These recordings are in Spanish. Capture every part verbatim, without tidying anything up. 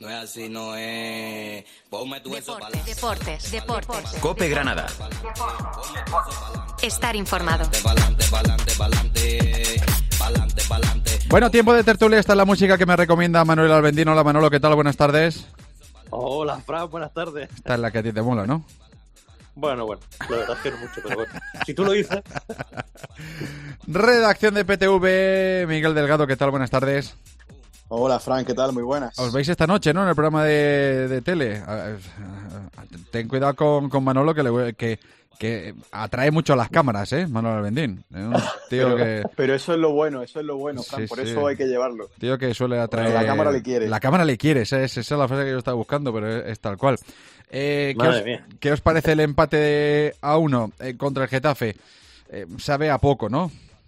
No es así, no es... Ponme tu eso para Deportes, deportes, deportes. COPE Granada. Estar informado. Bueno, tiempo de tertulia. Esta es la música que me recomienda Manuel Albendino. Hola, Manolo, ¿qué tal? Buenas tardes. Hola, Fran, buenas tardes. Esta es la que a ti te mola, ¿no? Bueno, bueno, la verdad es que no mucho, pero bueno. Si tú lo dices. Redacción de P T V, Miguel Delgado, ¿qué tal? Buenas tardes. Hola, Fran, ¿qué tal? Muy buenas. Os veis esta noche, ¿no? En el programa de, de tele. Ten cuidado con, con Manolo, que, le, que, que atrae mucho a las cámaras, ¿eh? Manolo Albendín. Es un tío pero, que... pero eso es lo bueno, eso es lo bueno, Fran. Sí, por sí. eso hay que llevarlo. Tío que suele atraer... Bueno, la cámara le quiere. La cámara le quiere, esa es, esa es la frase que yo estaba buscando, pero es, es tal cual. Eh, ¿qué, os, ¿Qué os parece el empate de a uno eh, contra el Getafe? Eh, sabe a poco, ¿no?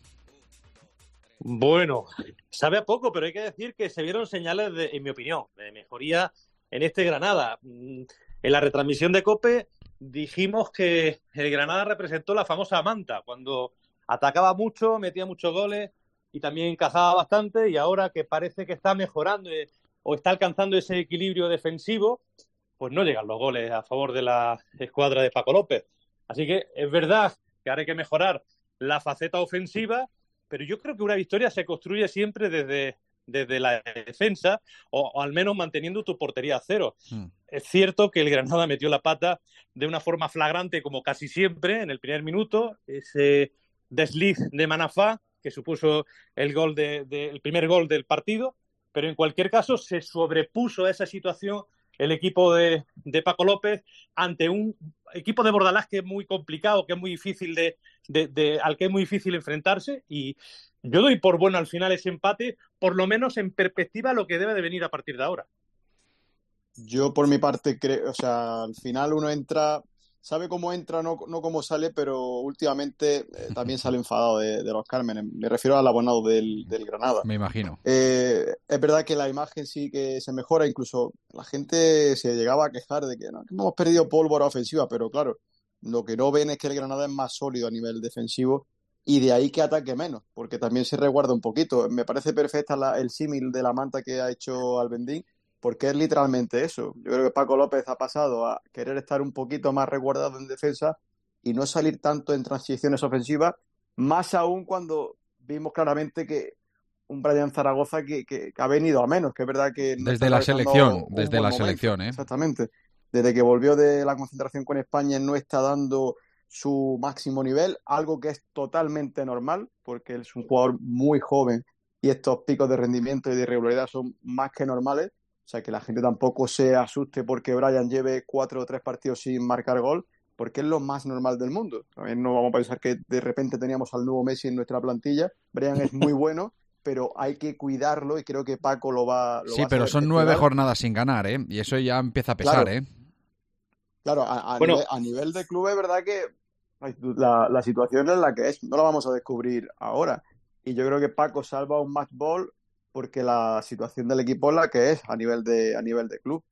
Bueno, sabe a poco, pero hay que decir que se vieron señales, de, en mi opinión, de mejoría en este Granada. En la retransmisión de COPE dijimos que el Granada representó la famosa manta, cuando atacaba mucho, metía muchos goles y también encajaba bastante, y ahora que parece que está mejorando eh, o está alcanzando ese equilibrio defensivo, pues no llegan los goles a favor de la escuadra de Paco López. Así que es verdad que ahora hay que mejorar la faceta ofensiva, pero yo creo que una victoria se construye siempre desde, desde la defensa, o, o al menos manteniendo tu portería a cero. Mm. Es cierto que el Granada metió la pata de una forma flagrante, como casi siempre, en el primer minuto, ese desliz de Manafá, que supuso el, gol de, de, el primer gol del partido, pero en cualquier caso se sobrepuso a esa situación el equipo de, de Paco López ante un equipo de Bordalás que es muy complicado, que es muy difícil de, de, de, al que es muy difícil enfrentarse, y yo doy por bueno al final ese empate, por lo menos en perspectiva lo que debe de venir a partir de ahora. Yo por mi parte creo, o sea, al final uno entra, sabe cómo entra, no, no cómo sale, pero últimamente eh, también sale enfadado de, de los Cármenes. Me refiero al abonado del, del Granada. Me imagino. Eh, es verdad que la imagen sí que se mejora, incluso la gente se llegaba a quejar de que no, que hemos perdido pólvora ofensiva, pero claro, lo que no ven es que el Granada es más sólido a nivel defensivo y de ahí que ataque menos, porque también se resguarda un poquito. Me parece perfecta la, el símil de la manta que ha hecho Albendín, porque es literalmente eso. Yo creo que Paco López ha pasado a querer estar un poquito más resguardado en defensa y no salir tanto en transiciones ofensivas, más aún cuando vimos claramente que un Brian Zaragoza que, que, que ha venido a menos, que es verdad que... No desde la selección, desde la momento. selección, ¿eh? Exactamente. Desde que volvió de la concentración con España no está dando su máximo nivel, algo que es totalmente normal, porque él es un jugador muy joven y estos picos de rendimiento y de irregularidad son más que normales. O sea, que la gente tampoco se asuste porque Brian lleve cuatro o tres partidos sin marcar gol, porque es lo más normal del mundo. También no vamos a pensar que de repente teníamos al nuevo Messi en nuestra plantilla. Brian es muy bueno, pero hay que cuidarlo y creo que Paco lo va, lo sí, va a pero son nueve cuidar. jornadas sin ganar, ¿eh? Y eso ya empieza a pesar, claro. ¿eh? Claro, a, a, bueno. nivel, a nivel de club es verdad que la, la situación es la que es. No la vamos a descubrir ahora. Y yo creo que Paco salva un match ball porque la situación del equipo es la que es a nivel de, a nivel de club.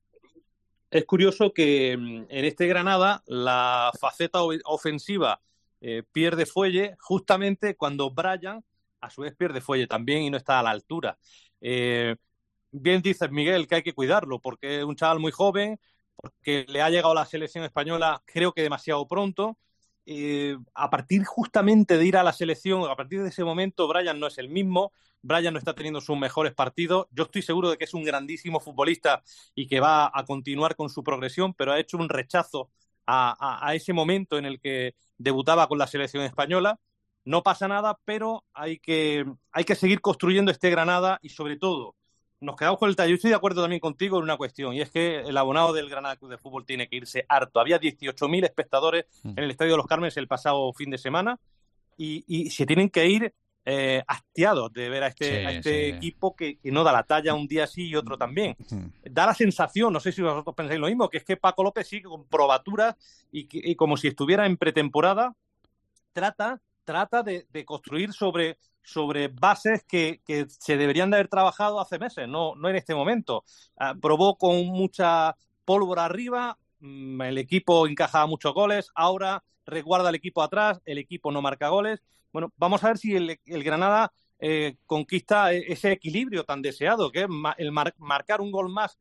Es curioso que en este Granada la faceta ofensiva eh, pierde fuelle justamente cuando Brian a su vez pierde fuelle también y no está a la altura. Eh, bien dices, Miguel, que hay que cuidarlo porque es un chaval muy joven, porque le ha llegado a la selección española creo que demasiado pronto. Eh, a partir justamente de ir a la selección, a partir de ese momento Brian no es el mismo, Brian no está teniendo sus mejores partidos. Yo estoy seguro de que es un grandísimo futbolista y que va a continuar con su progresión, pero ha hecho un rechazo a, a, a ese momento en el que debutaba con la selección española. No pasa nada, pero hay que, hay que seguir construyendo este Granada y sobre todo nos quedamos con el tallo. Yo estoy de acuerdo también contigo en una cuestión, y es que el abonado del Granada Club de Fútbol tiene que irse harto. Había dieciocho mil espectadores en el Estadio de los Cármenes el pasado fin de semana y, y se tienen que ir eh, hastiados de ver a este, sí, a este sí. equipo que, que no da la talla un día sí y otro también. Uh-huh. Da la sensación, no sé si vosotros pensáis lo mismo, que es que Paco López sigue con probaturas y, que, y como si estuviera en pretemporada, trata... trata de, de construir sobre, sobre bases que, que se deberían de haber trabajado hace meses, no, no en este momento. Uh, probó con mucha pólvora arriba, mmm, el equipo encajaba muchos goles, ahora resguarda el equipo atrás, el equipo no marca goles. Bueno, vamos a ver si el, el Granada eh, conquista ese equilibrio tan deseado, que es ma- el mar- marcar un gol más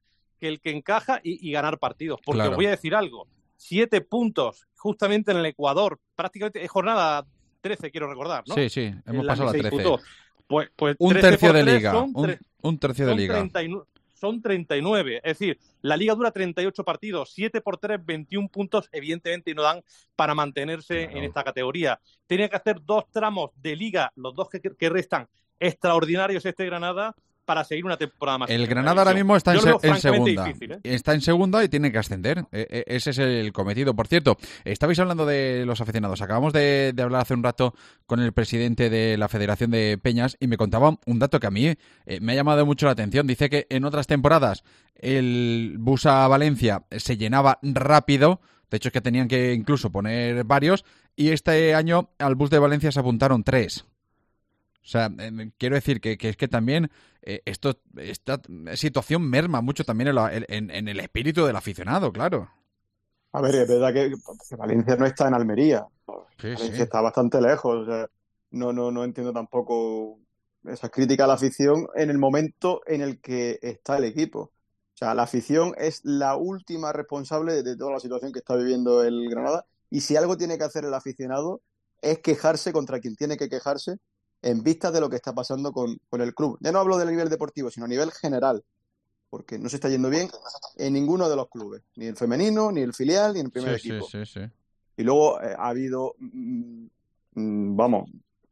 que el que encaja y, y ganar partidos. Porque Claro. os voy a decir algo, siete puntos justamente en el Ecuador, prácticamente es jornada trece, quiero recordar, ¿no? Sí, sí, hemos En la pasado que la se trece. disputó. Pues, pues Un trece tercio por de tres liga, son un, tre- un tercio de son liga. treinta y nueve, son treinta y nueve. Es decir, la liga dura treinta y ocho partidos, siete por tres, veintiún puntos, evidentemente no dan para mantenerse Claro. en esta categoría. Tiene que hacer dos tramos de liga, los dos que, que restan, extraordinarios este Granada, para seguir una temporada más. El en Primera Granada ahora División. mismo está en, Yo lo se- veo en francamente segunda. difícil, ¿eh? Está en segunda y tiene que ascender. E- e- ese es el cometido. Por cierto, estabais hablando de los aficionados. Acabamos de, de hablar hace un rato con el presidente de la Federación de Peñas y me contaba un dato que a mí eh, me ha llamado mucho la atención. Dice que en otras temporadas el bus a Valencia se llenaba rápido. De hecho, es que tenían que incluso poner varios. Y este año al bus de Valencia se apuntaron tres. O sea, eh, quiero decir que, que es que también eh, esto esta situación merma mucho también en, la- en- en el espíritu del aficionado, claro. A ver, es verdad que, que Valencia no está en Almería. Sí, Valencia sí. está bastante lejos. O sea, no, no, no entiendo tampoco esa crítica a la afición en el momento en el que está el equipo. O sea, la afición es la última responsable de, de toda la situación que está viviendo el Granada. Y si algo tiene que hacer el aficionado es quejarse contra quien tiene que quejarse en vista de lo que está pasando con, con el club. Ya no hablo del nivel deportivo, sino a nivel general, porque no se está yendo bien en ninguno de los clubes, ni el femenino, ni el filial, ni el primer Sí, equipo. sí, sí, sí. Y luego eh, ha habido, mm, mm, vamos,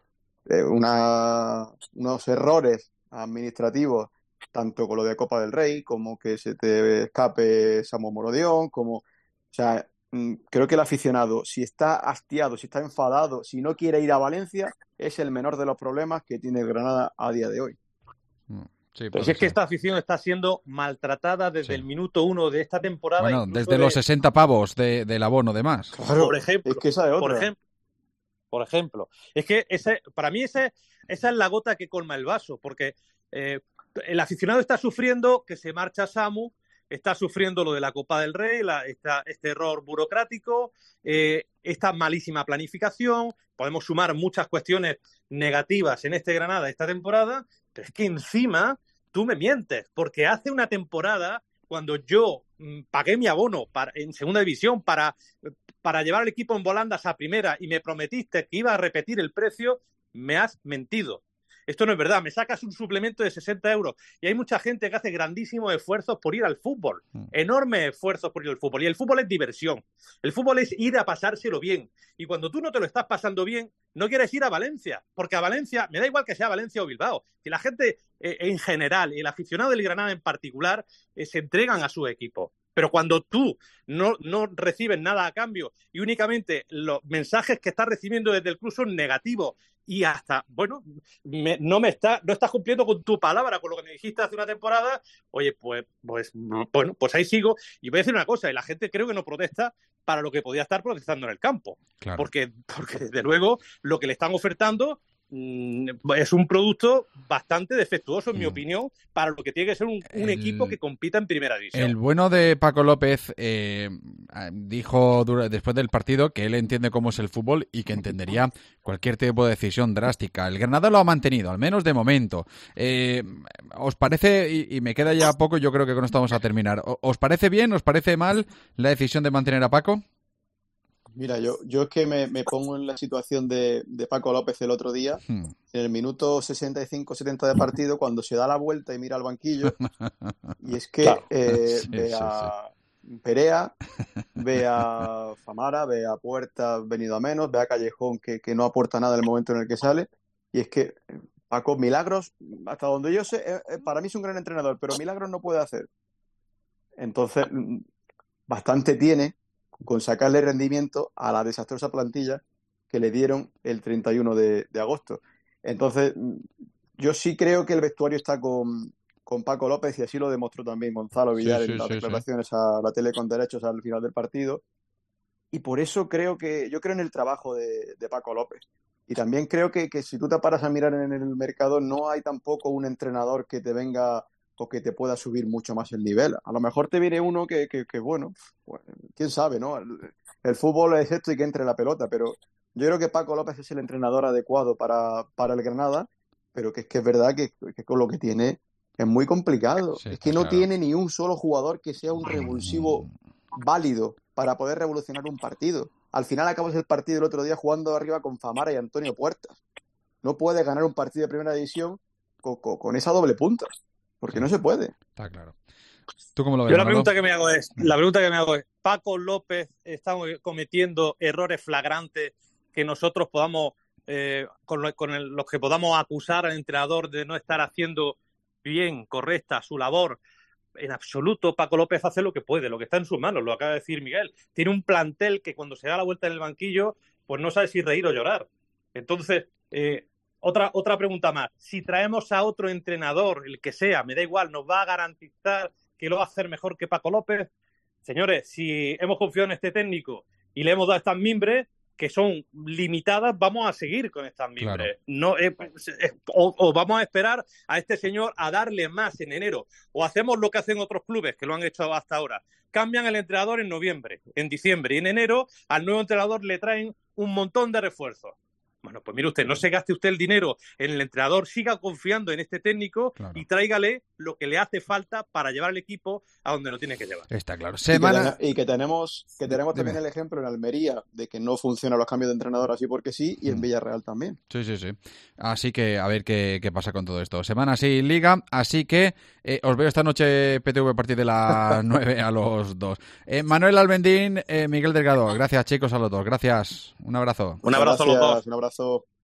eh, una, unos errores administrativos, tanto con lo de Copa del Rey, como que se te escape Samu Morodión, como, o sea, mm, creo que el aficionado, si está hastiado, si está enfadado, si no quiere ir a Valencia, es el menor de los problemas que tiene el Granada a día de hoy. Mm, sí, Pero puede si es que ser. esta afición está siendo maltratada desde Sí. el minuto uno de esta temporada. Bueno, incluso desde de- los sesenta pavos de, del abono de más. Claro, por ejemplo, es que esa es por otra. ejemplo, por ejemplo, es que ese, para mí ese, esa es la gota que colma el vaso, porque eh, el aficionado está sufriendo que se marcha Samu, está sufriendo lo de la Copa del Rey, la, esta, este error burocrático, eh, esta malísima planificación. Podemos sumar muchas cuestiones negativas en este Granada esta temporada, pero es que encima tú me mientes, porque hace una temporada, cuando yo mm, pagué mi abono para, en segunda división para, para llevar al equipo en volandas a primera y me prometiste que iba a repetir el precio, me has mentido. Esto no es verdad, me sacas un suplemento de sesenta euros y hay mucha gente que hace grandísimos esfuerzos por ir al fútbol, enormes esfuerzos por ir al fútbol, y el fútbol es diversión, el fútbol es ir a pasárselo bien, y cuando tú no te lo estás pasando bien, no quieres ir a Valencia, porque a Valencia, me da igual que sea Valencia o Bilbao, que la gente eh, en general, el aficionado del Granada en particular, eh, se entregan a su equipo. Pero cuando tú no, no recibes nada a cambio y únicamente los mensajes que estás recibiendo desde el club son negativos y hasta, bueno, me, no me está, no estás cumpliendo con tu palabra, con lo que me dijiste hace una temporada, oye, pues, pues, bueno, pues ahí sigo. Y voy a decir una cosa, y la gente creo que no protesta para lo que podía estar protestando en el campo. Claro. Porque, porque desde luego lo que le están ofertando es un producto bastante defectuoso, en mi Mm. opinión, para lo que tiene que ser un, un El- equipo que compita en primera división. El bueno de Paco López eh, dijo dura- después del partido que él entiende cómo es el fútbol y que entendería cualquier tipo de decisión drástica. El Granada lo ha mantenido, al menos de momento. Eh, ¿Os parece, y, y me queda ya poco, yo creo que con esto vamos a terminar, ¿o- ¿os parece bien, os parece mal la decisión de mantener a Paco? Mira, yo, yo es que me, me pongo en la situación de, de Paco López el otro día, Hmm. en el minuto sesenta y cinco setenta de partido, cuando se da la vuelta y mira al banquillo, y es que Claro. eh, Sí, ve sí, a Perea, ve a Famara, ve a Puerta venido a menos, ve a Callejón que, que no aporta nada en el momento en el que sale, y es que eh, Paco, milagros, hasta donde yo sé, eh, eh, para mí es un gran entrenador, pero milagros no puede hacer. Entonces, mm, bastante tiene con sacarle rendimiento a la desastrosa plantilla que le dieron el treinta y uno de, de agosto. Entonces, yo sí creo que el vestuario está con, con Paco López, y así lo demostró también Gonzalo Sí, Villar sí, en las sí, sí. declaraciones a la tele con derechos al final del partido. Y por eso creo que, yo creo en el trabajo de, de Paco López. Y también creo que, que si tú te paras a mirar en el mercado, no hay tampoco un entrenador que te venga o que te pueda subir mucho más el nivel. A lo mejor te viene uno que, que, que bueno, pues, quién sabe, ¿no? El, el fútbol es esto y que entre la pelota, pero yo creo que Paco López es el entrenador adecuado para, para el Granada, pero que es que es verdad que, que con lo que tiene Es muy complicado. Sí, es que no claro. tiene ni un solo jugador que sea un revulsivo válido para poder revolucionar un partido. Al final acabas el partido el otro día jugando arriba con Famara y Antonio Puertas. No puedes ganar un partido de primera división con, con, con esa doble punta, porque Sí. no se puede. Está claro. ¿Tú cómo lo ves, Yo la Manolo? pregunta que me hago es, la pregunta que me hago es, ¿Paco López está cometiendo errores flagrantes que nosotros podamos, eh, con, lo, con el, los que podamos acusar al entrenador de no estar haciendo bien, correcta su labor? En absoluto, Paco López hace lo que puede, lo que está en sus manos, lo acaba de decir Miguel. Tiene un plantel que cuando se da la vuelta en el banquillo, pues no sabe si reír o llorar. Entonces, eh, otra, otra pregunta más. Si traemos a otro entrenador, el que sea, me da igual, ¿nos va a garantizar que lo va a hacer mejor que Paco López? Señores, si hemos confiado en este técnico y le hemos dado estas mimbres, que son limitadas, vamos a seguir con estas mimbres. Claro. No, eh, eh, o, o vamos a esperar a este señor a darle más en enero. O hacemos lo que hacen otros clubes, que lo han hecho hasta ahora. Cambian el entrenador en noviembre, en diciembre. Y en enero al nuevo entrenador le traen un montón de refuerzos. Bueno, pues mire usted, no se gaste usted el dinero en el entrenador, siga confiando en este técnico, claro, y tráigale lo que le hace falta para llevar el equipo a donde lo tiene que llevar. Está claro. Semana... Y que, y que tenemos, que tenemos también el ejemplo en Almería de que no funcionan los cambios de entrenador así porque sí, y en mm. Villarreal también. Sí, sí, sí. Así que a ver qué, qué pasa con todo esto. Semana sin Liga, así que eh, os veo esta noche P T V a partir de las nueve a los dos. Eh, Manuel Albendín, eh, Miguel Delgado, gracias chicos a los dos, gracias. Un abrazo. Un abrazo gracias, a los dos. Un abrazo.